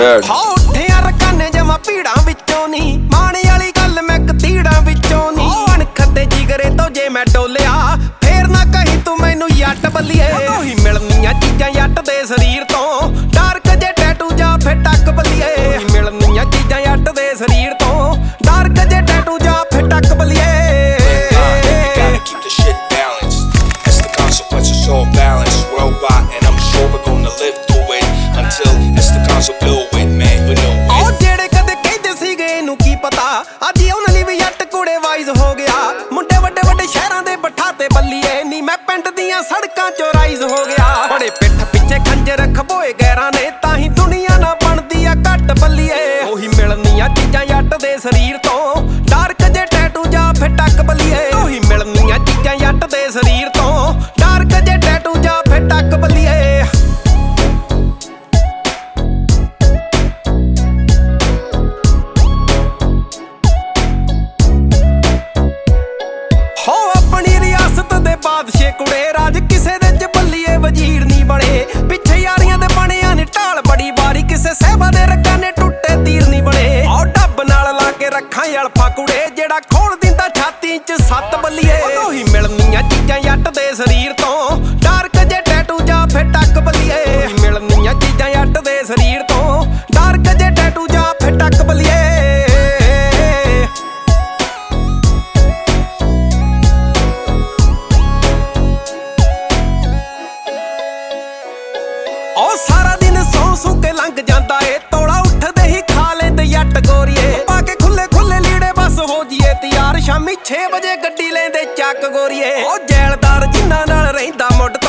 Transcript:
scared. ਹਾਂ ਉੱਠਿਆ ਰਕਾਨੇ ਜਮਾ ਭੀੜਾਂ ਵਿੱਚੋਂ ਨੀ ਮਾਣੇ ਵਾਲੀ ਗੱਲ ਮੈਂ ਕਤੀੜਾਂ ਵਿੱਚੋਂ ਨੀ ਅਣਖ ਤੇ ਜਿਗਰੇ ਤੋਂ ਜੇ ਮੈਂ ਡੋਲਿਆ ਫੇਰ ਨਾ ਕਹੀਂ ਤੂੰ ਮੈਨੂੰ ਯੱਟ ਬੱਲੀਏ ਉਹੀ ਮਿਲਣੀਆਂ ਚੀਜ਼ਾਂ ਯੱਟ ਦੇ ਸਰੀਰ ਤੋਂ ਡਾਰਕ ਜੇ ਟੈਟੂ ਜਾਂ ਫੇ ਟੱਕ ਬੱਲੀਏ ਉਹੀ ਮਿਲਣੀਆਂ ਚੀਜ਼ਾਂ ਯੱਟ ਦੇ ਸਰੀਰ ਤੋਂ ਡਾਰਕ ਜੇ ਟੈਟੂ ਜਾਂ ਫੇ ਟੱਕ ਬੱਲੀਏ Keep the shit balanced. That's the consequences, all balanced worldwide, and I'm sure we're gonna live through it until it's the console blow it, man. We know it. ਉਹ ਜਿਹੜੇ ਕਦੇ ਕਹਿੰਦੇ ਸੀਗੇ ਇਹਨੂੰ ਕੀ ਪਤਾ ਅੱਜ ਉਹਨਾਂ ਲਈ ਵੀ ਯੱਟ ਕੁੜੇ ਵਾਈਜ਼ ਹੋ ਗਿਆ ਮੁੰਡੇ ਵੱਡੇ ਵੱਡੇ ਸ਼ਹਿਰਾਂ ਦੇ ਬੱਠਾ ਤੇ ਬੱਲੀਏ ਨੀ ਮੈਂ ਪਿੰਡ ਦੀਆਂ ਸੜਕਾਂ ਚੋਂ ਰਾਈਜ਼ ਹੋ ਗਿਆ ਬੜੇ ਪਿੱਠ ਪਿੱਛੇ ਖੰਜਰ ਖਬੋਏ ਗੈਰਾਂ ਨੇ ਤਾਂ ਹੀ ਦੁਨੀਆ ਨਾ ਬਣਦੀ ਆ ਘੱਟ ਬੱਲੀਏ ਉਹੀ ਮਿਲਣੀਆਂ ਚੀਜ਼ਾਂ ਯੱਟ ਦੇ ਸਰੀਰ ਤੋਂ ਡਾਰਕ ਜੇ ਟੈਟੂ ਜਾਂ ਫੇ ਟੱਕ ਬੱਲੀਏ ਉਹੀ ਮਿਲਣੀਆਂ ਚੀਜ਼ਾਂ ਯੱਟ ਦੇ ਸਰੀਰ ਤੋਂ ਡਾਰਕ ਜੇ ਟੈਟੂ ਜਾਂ ਫੇ ਟੱਕ ਬੱਲੀਏ ਹੋ ਆਪਣੀ ਰਿਆਸਤ ਦੇ ਬਾਦਸ਼ਾਹ ਕੁੜੇ ਰਾਜ ਕਿਸੇ ਦੇ ਚ ਬੱਲੀਏ ਵਜ਼ੀਰ ਨਹੀਂ ਬਣੇ ਪਿੱਛੇ ਯਾਰੀਆਂ ਦੇ ਬਣਿਆ ਨੀ ਢਾਲ ਬੜੀ ਵਾਰੀ ਕਿਸੇ ਸਹਿਬਾ ਦੇ ਰੱਕਾਂ ਨੇ ਟੁੱਟੇ ਤੀਰ ਨਹੀਂ ਬਣੇ ਉਹ ਡੱਬ ਨਾਲ ਲਾ ਕੇ ਰੱਖਾਂ ਅਲਫਾ ਕੁੜੇ ਜਿਹੜਾ ਖੋਲ ਦਿੰਦਾ ਛਾਤੀ ਚ ਸੱਤ ਬੱਲੀਏ ਉਹੀ ਮਿਲਣੀਆਂ ਚੀਜ਼ਾਂ ਯੱਟ ਦੇ ਸਰੀਰ ਤੋਂ ਡਾਰਕ ਜੇ ਟੈਟੂ ਜਾਂ ਫੇ ਟੱਕ ਬੱਲੀਏ ਉਹੀ ਮਿਲਣੀਆਂ ਚੀਜ਼ਾਂ ਯੱਟ ਦੇ ਸਰੀਰ ਤੋਂ ਡਾਰਕ ਜੇ ਟੈਟੂ ਜਾਂ ਫੇ ਟੱਕ ਬੱਲੀਏ ਉਹ ਸਾਰਾ ਦਿਨ ਸੌਂ ਕੇ ਲੰਘ ਜਾਂਦਾ ਏ ਤੋਲਾ ਉੱਠਦੇ ਹੀ ਖਾ ਲੈਂਦੇ ਯੱਟ ਗੋਰੀਏ ਪਾ ਕੇ ਖੁੱਲੇ ਖੁੱਲੇ ਲੀੜੇ ਬਸ ਹੋ ਜੀਏ ਤਿਆਰ ਸ਼ਾਮੀ 6 ਵਜੇ ਗੱਡੀ ਲੈਂਦੇ ਚੱਕ ਗੋਰੀਏ ਉਹ ਜੈਲਦਾਰ ਜਿਨ੍ਹਾਂ ਨਾਲ ਰਹਿੰਦਾ ਮੁੱਢ